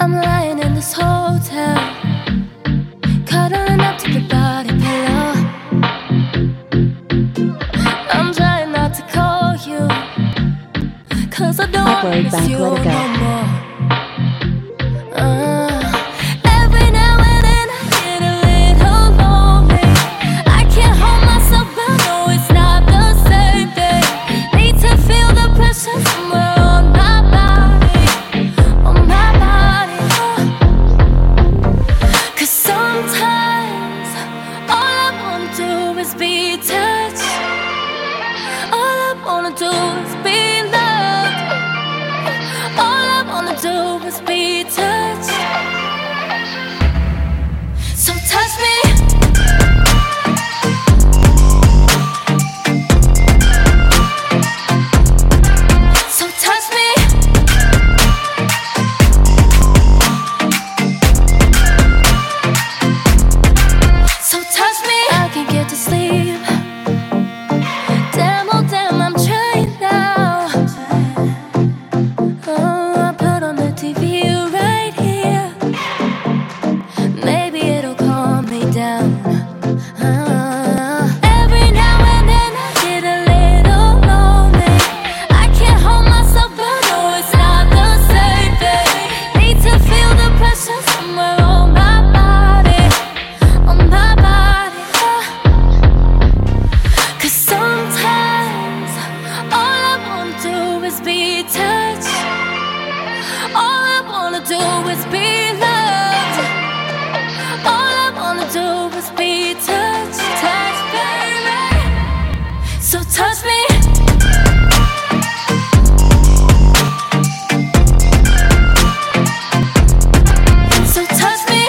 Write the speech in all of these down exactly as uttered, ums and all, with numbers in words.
I'm lying in this hotel, cuddling up to the body pillow. I'm trying not to call you, cause I don't wanna miss you no more. uh, Every now and then I get a little lonely. I can't hold myself, but no, it's not the same thing. Need to feel the pressure somewhere on my body, on my body. uh. Cause sometimes all I wanna do is be touched. All I wanna do is be loved. All I wanna do is be touched. So touch me. So touch me. So touch me. I can't get to sleep. Damn, oh damn, I'm trying now. Oh, I put on the T V right here. Maybe it'll calm me down. uh, Every now and then I get a little lonely. I can't hold myself, but no, it's not the same thing. Need to feel the pressure somewhere on my body, on my body. uh. Cause sometimes all I wanna do is be touched. All I wanna do is be loved. All I wanna do is be touched. Touch, baby. So touch me. So touch me.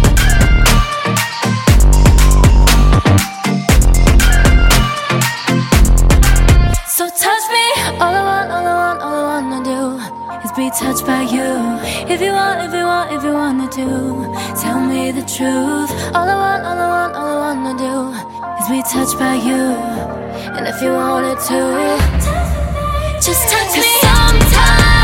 So touch me. All I want, all I want, all I wanna do is be touched by you. If you want, if you want, if you wanna do, tell me the truth. All I want, all I want, all I wanna do is be touched by you. And if you wanted to, just touch me. Sometimes